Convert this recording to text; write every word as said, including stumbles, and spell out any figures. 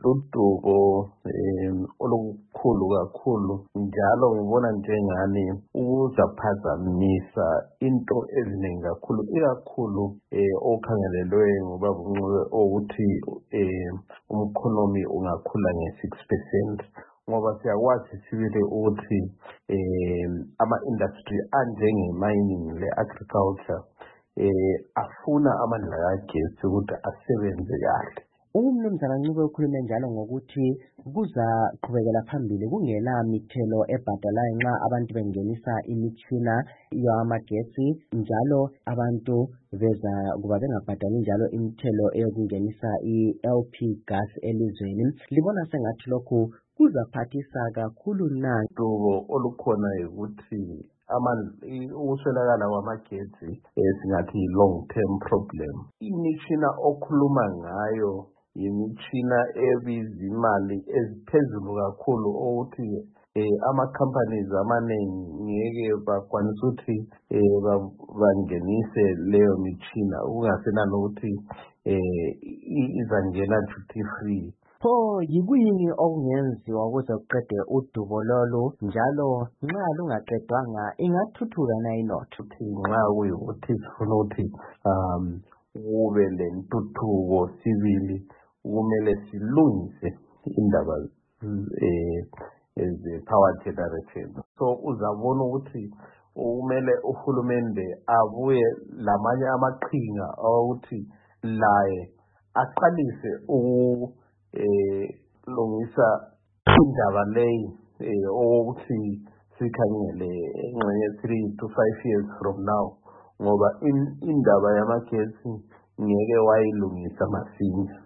udubo um olukhulu kakhulu njalo ngibona njengani ukuzaphazamisa into eziningi kakhulu ikakhulu eh okhangelelwe ngoba bunqobe ukuthi eh umkhonomi ungakhula nge-six percent ngoba siyakwazi sibile ukuthi eh ama-industry anjenge-mining le-agriculture eh afuna amandla kagesi ukuthi asebenze kahle. Umnumzana Ncube ukhulume njalo ngokuthi kuza qhubekela phambili kungela mithelo ebhadalayo nxa abantu bengenisa imitshina yamagesi njalo abantu beza kuba bengabhadali njalo imithelo eyokungenisa i-L P gas elizweni. Libona sengathi lokhu kuzaphathisa kakhulu na udubo olukhona ukuthi ukuswelakala kwamagetsi esingathi long term problem. Imitshina okhuluma ngayo imitshina ebiza imali eziphezulu kakhulu ukuthi eh ama-companies amaningi ngeke bakwanisa ukuthi eh bangenise leyo mitshina ukungasenani ukuthi eh izangena duty free. Pho yikuyini okungenziwa ukuze kuqede udubo lolu njalo nxa lungaqedwanga ingathuthuka na inotho? Nxa kuyikuthi sifuna ukuthi um kube lentuthuko sibili kumele silungise indaba eh eze-power generation. So uzabona ukuthi kumele uhulumende abuye lamanye amaqhinga ukuthi laye aqalise u eh lungisa indaba leyi eh ukuthi sikhangele engxenye three to five years from now ngoba indaba yamagesi ngeke wayilungisa masinya.